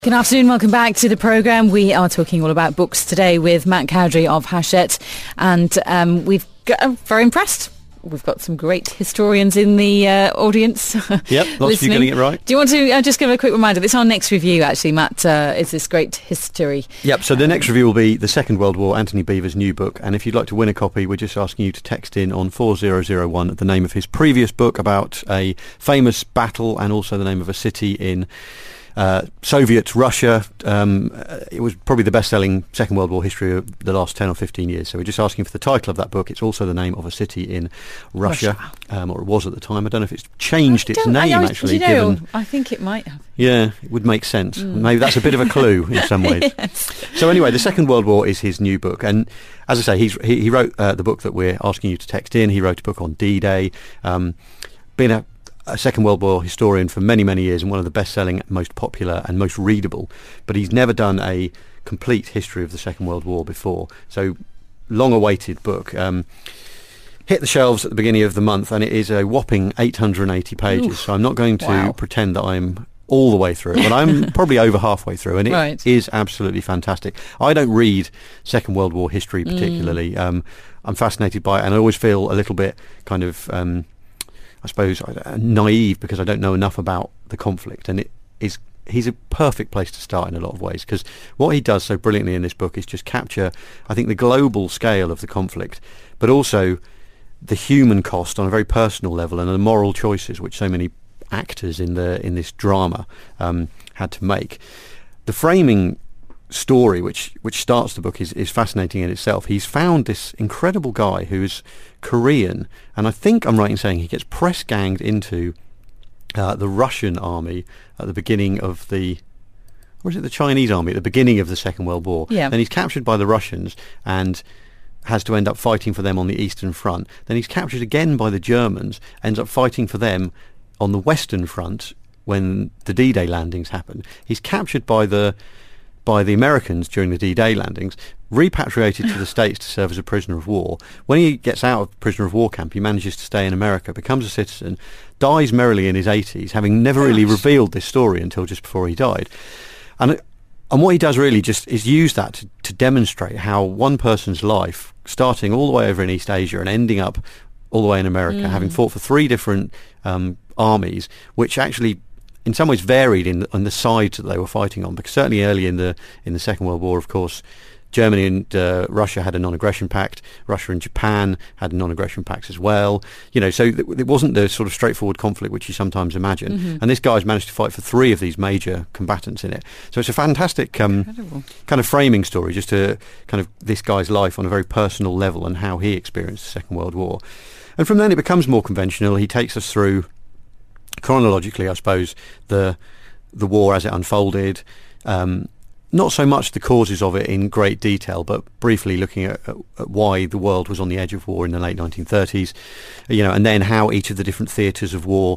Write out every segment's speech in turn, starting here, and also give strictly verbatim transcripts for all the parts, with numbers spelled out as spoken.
Good afternoon, welcome back to the programme. We are talking all about books today with Matt Cowdery of Hachette, and um, we've got, I'm very impressed. We've got some great historians in the uh, audience. Yep, lots of you getting it right. Do you want to uh, just give a quick reminder? This is our next review, actually, Matt, uh, is this great history. Yep, so the next review will be the Second World War, Anthony Beevor's new book, and if you'd like to win a copy, we're just asking you to text in on four zero zero one the name of his previous book about a famous battle and also the name of a city in Uh, Soviet Russia. Um, it was probably the best-selling Second World War history of the last ten or fifteen years. So we're just asking for the title of that book. It's also the name of a city in Russia, Russia. Um, or it was at the time. I don't know if it's changed its I name, I, actually. You know, given, I think it might have. yeah, it would make sense. Mm. Maybe that's a bit of a clue in some ways. Yes. So anyway, the Second World War is his new book. And as I say, he's, he, he wrote uh, the book that we're asking you to text in. He wrote a book on D-Day. Um, been a a Second World War historian for many, many years and one of the best-selling, most popular and most readable. But he's never done a complete history of the Second World War before. So, long-awaited book. Um, hit the shelves at the beginning of the month, and it is a whopping eight hundred eighty pages. Oof. So I'm not going to Wow. pretend that I'm all the way through it, but I'm probably over halfway through, and it Right. is absolutely fantastic. I don't read Second World War history particularly. Mm. Um, I'm fascinated by it, and I always feel a little bit kind of... Um, I suppose, uh, naive because I don't know enough about the conflict, and it is he's a perfect place to start in a lot of ways, because what he does so brilliantly in this book is just capture, I think, the global scale of the conflict, but also the human cost on a very personal level and the moral choices which so many actors in the in this drama um, had to make. The framing story which which starts the book is, is fascinating in itself. He's found this incredible guy who's Korean, and I think I'm right in saying he gets press ganged into uh, the Russian army at the beginning of the or is it the Chinese army at the beginning of the Second World War. Yeah. Then he's captured by the Russians and has to end up fighting for them on the Eastern Front. Then he's captured again by the Germans, ends up fighting for them on the Western Front when the D-Day landings happen. He's captured by the by the Americans during the D-Day landings, repatriated to the States to serve as a prisoner of war. When he gets out of prisoner of war camp, he manages to stay in America, becomes a citizen, dies merrily in his eighties, having never really revealed this story until just before he died. And and what he does really just is use that to, to demonstrate how one person's life, starting all the way over in East Asia and ending up all the way in America, mm. having fought for three different um, armies, which actually in some ways varied in, in the sides that they were fighting on, because certainly early in the in the Second World War, of course, Germany and uh, Russia had a non-aggression pact. Russia and Japan had non-aggression pacts as well. You know, so th- it wasn't the sort of straightforward conflict which you sometimes imagine. Mm-hmm. And this guy's managed to fight for three of these major combatants in it. So it's a fantastic um, kind of framing story, just to kind of this guy's life on a very personal level and how he experienced the Second World War. And from then it becomes more conventional. He takes us through chronologically, I suppose, the the war as it unfolded. Um, not so much the causes of it in great detail, but briefly looking at, at, at why the world was on the edge of war in the late nineteen thirties, you know, and then how each of the different theatres of war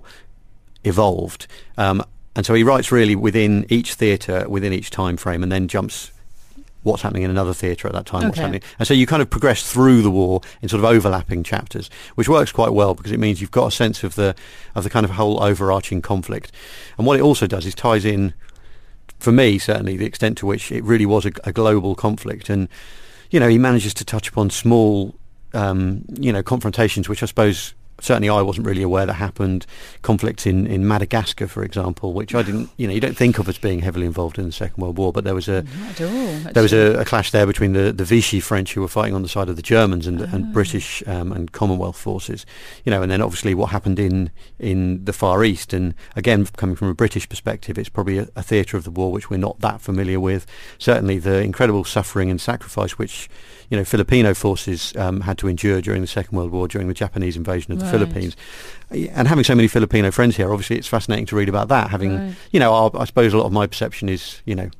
evolved. Um, and so he writes really within each theatre, within each time frame, and then jumps what's happening in another theatre at that time, okay. what's happening. And so you kind of progress through the war in sort of overlapping chapters, which works quite well because it means you've got a sense of the of the kind of whole overarching conflict. And what it also does is ties in, for me certainly, the extent to which it really was a, a global conflict. And, you know, he manages to touch upon small, um, you know, confrontations, which I suppose certainly I wasn't really aware that happened. Conflicts in, in Madagascar, for example, which I didn't, you know, you don't think of as being heavily involved in the Second World War, but there was a Not at all, there was a, a clash there between the, the Vichy French, who were fighting on the side of the Germans, and, oh. and British um, and Commonwealth forces, you know, and then obviously what happened in, in the Far East. And again, coming from a British perspective, it's probably a, a theatre of the war which we're not that familiar with. Certainly the incredible suffering and sacrifice which, you know, Filipino forces um, had to endure during the Second World War, during the Japanese invasion of the right. Philippines. And having so many Filipino friends here, obviously it's fascinating to read about that. Having, right. you know, our, I suppose a lot of my perception is, you know,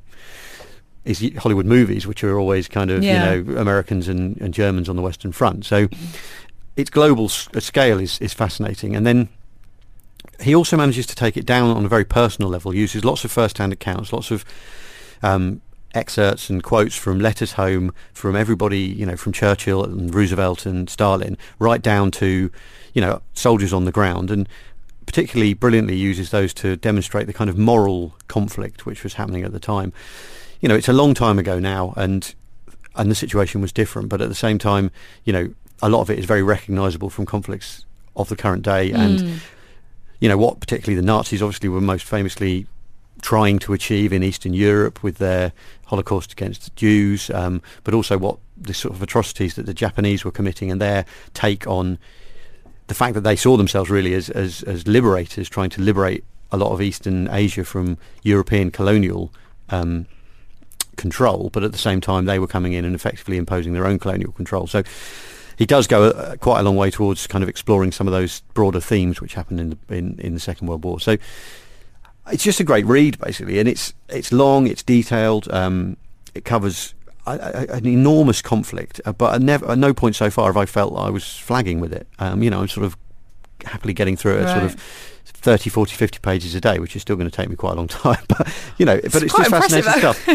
is Hollywood movies, which are always kind of, yeah. you know, Americans and, and Germans on the Western Front. So its global s- scale is, is fascinating. And then he also manages to take it down on a very personal level, uses lots of first-hand accounts, lots of um, excerpts and quotes from letters home from everybody, you know, from Churchill and Roosevelt and Stalin, right down to, you know, soldiers on the ground, and particularly brilliantly uses those to demonstrate the kind of moral conflict which was happening at the time. You know, it's a long time ago now, and and the situation was different, but at the same time, you know, a lot of it is very recognisable from conflicts of the current day. Mm. And, you know, what particularly the Nazis obviously were most famously trying to achieve in Eastern Europe with their Holocaust against the Jews, um, but also what the sort of atrocities that the Japanese were committing and their take on the fact that they saw themselves really as, as, as liberators, trying to liberate a lot of Eastern Asia from European colonial um, control, but at the same time they were coming in and effectively imposing their own colonial control. So he does go uh, quite a long way towards kind of exploring some of those broader themes which happened in the, in, in the Second World War. So it's just a great read, basically, and it's it's long, it's detailed, um, it covers a, a, an enormous conflict, uh, but at, never, at no point so far have I felt I was flagging with it. Um, you know, I'm sort of happily getting through it at right. sort of thirty, forty, fifty pages a day, which is still going to take me quite a long time. But, you know, it's but it's just fascinating stuff.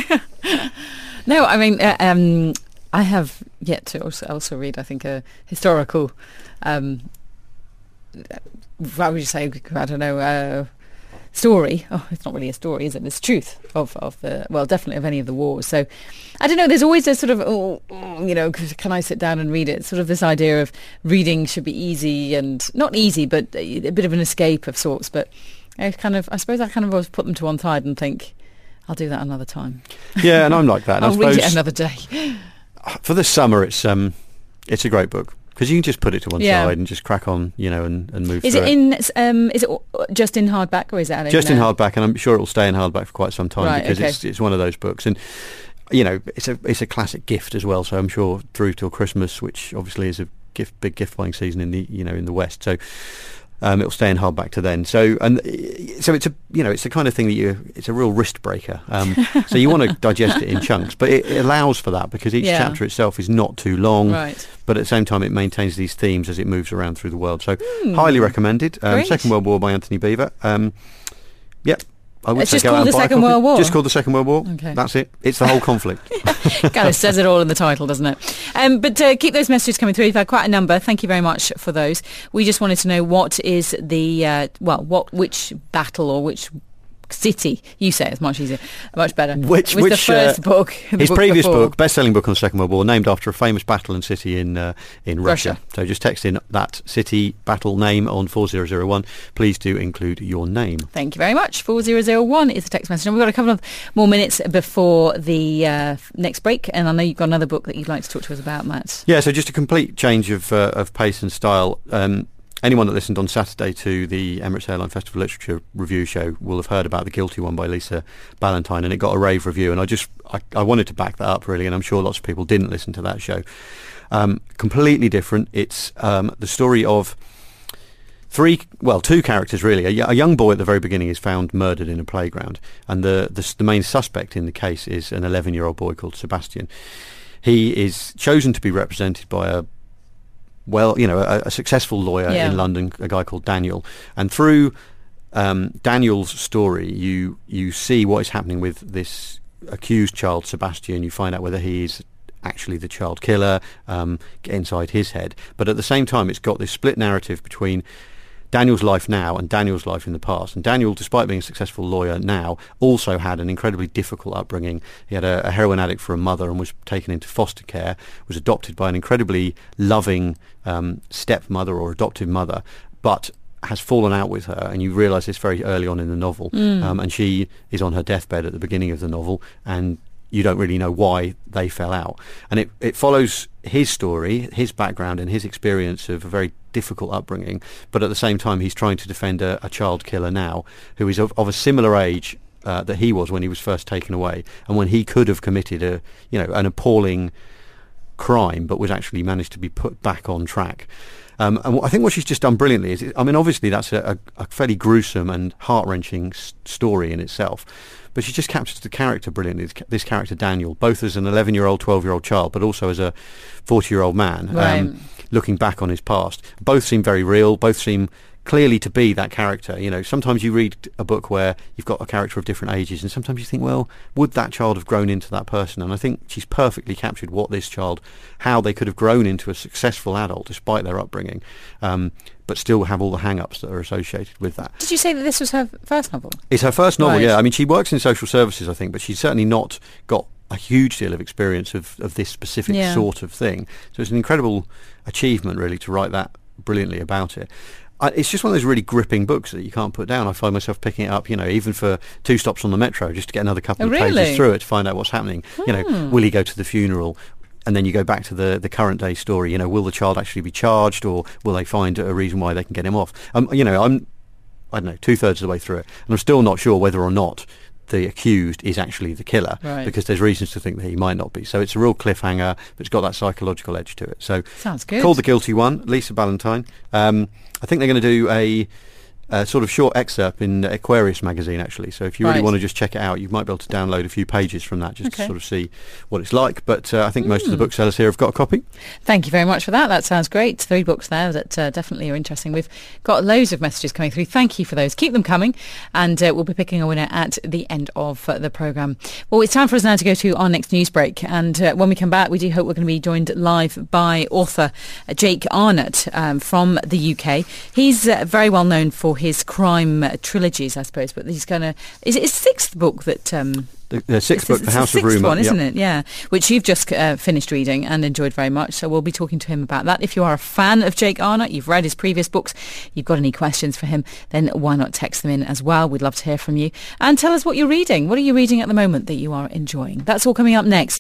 No, I mean, uh, um, I have yet to also, also read, I think, a historical, um, what would you say, I don't know, uh, story. Oh, it's not really a story, is it? It's truth of, of the, well, definitely of any of the wars. So, I don't know, there's always a sort of, oh, you know, can I sit down and read it? Sort of this idea of reading should be easy and, not easy, but a, a bit of an escape of sorts. But I kind of, I suppose I kind of always put them to one side and think, I'll do that another time. Yeah, and I'm like that. And I'll I suppose read it another day. For this summer, it's um, it's a great book. Because you can just put it to one yeah. side and just crack on, you know, and, and move is through it. In, um, is it just in hardback, or is it out just in now? hardback? And I'm sure it'll stay in hardback for quite some time, right, because okay. it's it's one of those books. And, you know, it's a it's a classic gift as well. So I'm sure through till Christmas, which obviously is a gift big gift buying season in the you know in the West. So um, it'll stay in hardback to then. So and so it's a you know it's the kind of thing that you it's a real wrist breaker. Um, so you want to digest it in chunks, but it, it allows for that because each yeah. chapter itself is not too long. Right. But at the same time, it maintains these themes as it moves around through the world. So, mm. highly recommended. Um, Great. Second World War by Anthony Beevor. Um, yep. I would It's say just go out called and the buy a Second copy. World War? Just called the Second World War. Okay. That's it. It's the whole conflict. Kind of says it all in the title, doesn't it? Um, but uh, keep those messages coming through. We've had quite a number. Thank you very much for those. We just wanted to know what is the, uh, well, what which battle or which city, you say it's much easier, much better. Which, was which the first uh, book? The his book previous before. book, best-selling book on the Second World War, named after a famous battle and city in uh, in Russia. Russia. So just text in that city battle name on four zero zero one. Please do include your name. Thank you very much. four zero zero one is the text message. And we've got a couple of more minutes before the uh, next break. And I know you've got another book that you'd like to talk to us about, Matt. Yeah, so just a complete change of uh, of pace and style. Um, anyone that listened on Saturday to the Emirates Airline Festival Literature Review show will have heard about The Guilty One by Lisa Ballantyne, and it got a rave review. And I just I, I wanted to back that up, really, and I'm sure lots of people didn't listen to that show. Um, completely different. It's um, the story of three, well, two characters, really. A, a young boy at the very beginning is found murdered in a playground, and the, the the main suspect in the case is an eleven-year-old boy called Sebastian. He is chosen to be represented by a well, you know, a, a successful lawyer yeah. in London, a guy called Daniel. And through um, Daniel's story, you you see what is happening with this accused child, Sebastian. You find out whether he is actually the child killer, um, get inside his head. But at the same time, it's got this split narrative between Daniel's life now and Daniel's life in the past. And Daniel, despite being a successful lawyer now, also had an incredibly difficult upbringing. He had a, a heroin addict for a mother and was taken into foster care, was adopted by an incredibly loving um, stepmother or adoptive mother, but has fallen out with her, and you realise this very early on in the novel. Mm. Um, and she is on her deathbed at the beginning of the novel, and you don't really know why they fell out. And it, it follows his story, his background and his experience of a very difficult upbringing, but at the same time he's trying to defend a, a child killer now who is of, of a similar age uh, that he was when he was first taken away, and when he could have committed a you know an appalling crime, but was actually managed to be put back on track. Um, and what, I think what she's just done brilliantly is, I mean, obviously that's a, a, a fairly gruesome and heart-wrenching s- story in itself, but she just captures the character brilliantly, this, this character Daniel, both as an eleven-year-old, twelve-year-old child, but also as a forty-year-old man, right. um, looking back on his past. Both seem very real, both seem clearly to be that character. You know, sometimes you read a book where you've got a character of different ages, and sometimes you think, well, would that child have grown into that person? And I think she's perfectly captured what this child, how they could have grown into a successful adult despite their upbringing, um, but still have all the hang-ups that are associated with that. Did you say that this was her first novel? It's her first novel, right. yeah. I mean, she works in social services, I think, but she's certainly not got a huge deal of experience of, of this specific yeah. sort of thing. So it's an incredible achievement, really, to write that brilliantly about it. I, it's just one of those really gripping books that you can't put down. I find myself picking it up, you know, even for two stops on the metro, just to get another couple oh, of really? pages through it to find out what's happening. Hmm. You know, will he go to the funeral? And then you go back to the, the current day story. You know, will the child actually be charged, or will they find a reason why they can get him off? Um, you know, I'm, I don't know, two thirds of the way through it, and I'm still not sure whether or not the accused is actually the killer, right. because there's reasons to think that he might not be. So it's a real cliffhanger, but it's got that psychological edge to it. So sounds good. Called The Guilty One, Lisa Ballantyne. Um, I think they're going to do a, a sort of short excerpt in Aquarius magazine, actually. So if you really right. want to just check it out, you might be able to download a few pages from that just okay. to sort of see what it's like. But uh, I think mm. most of the booksellers here have got a copy. Thank you very much for that. That sounds great. Three books there that uh, definitely are interesting. We've got loads of messages coming through. Thank you for those. Keep them coming, and uh, we'll be picking a winner at the end of uh, the programme. Well, it's time for us now to go to our next news break, and uh, when we come back, we do hope we're going to be joined live by author uh, Jake Arnott um, from the U K. He's uh, very well known for his crime uh, trilogies, I suppose, but he's going to... Is it his sixth book that... Um, The, the sixth it's, book, it's The House the of Rumour. one, isn't yep. it? Yeah, which you've just uh, finished reading and enjoyed very much. So we'll be talking to him about that. If you are a fan of Jake Arnott, you've read his previous books, you've got any questions for him, then why not text them in as well? We'd love to hear from you. And tell us what you're reading. What are you reading at the moment that you are enjoying? That's all coming up next.